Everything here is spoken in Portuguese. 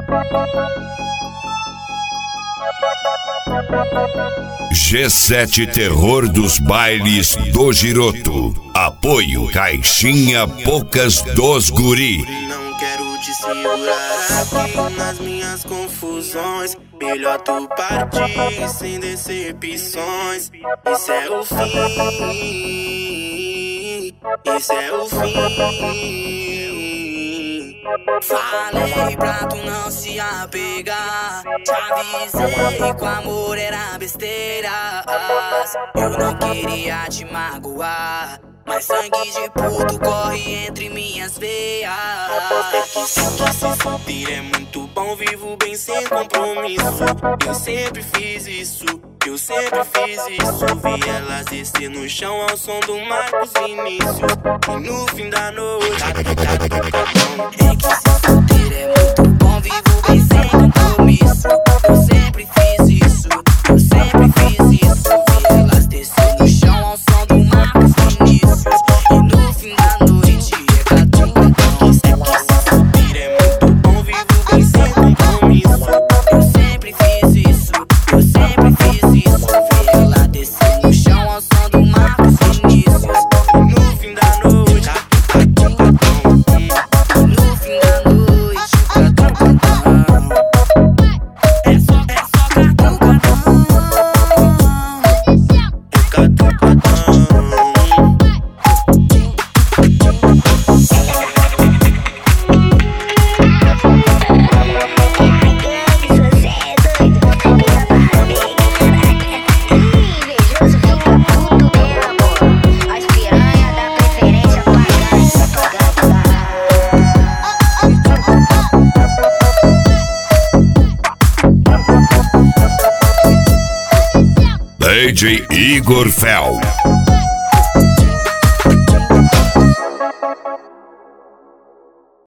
G7 Terror dos Bailes do Giroto. Apoio Caixinha Poucas dos Guri. Não quero te segurar aqui nas minhas confusões. Melhor tu partir sem decepções. Isso é o fim. Isso é o fim. Falei pra tu não se apegar. Te avisei que o amor era besteiras. Eu não queria te magoar, mas sangue de puto corre entre minhas veias. Que se fuder é muito bom, vivo bem sem compromisso. Eu sempre fiz isso, eu sempre fiz isso. Vi elas descer no chão ao som do Marcos Vinícius. E no fim da noite é que se fuder é muito bom, vivo bem sem compromisso. Eu sempre fiz isso, eu sempre fiz isso. Vi elas descer no chão ao som do Marcos Vinícius. E no fim da noite é catucadão. É que se fuder é muito bom, vivo bem sem compromisso. Eu sempre fiz isso, eu sempre fiz isso. Vi ela descer no chão ao som do Marcos Vinícius. E no fim da noite catucadão. No fim da noite catucadão. É só catucadão. DJ Igor Fel.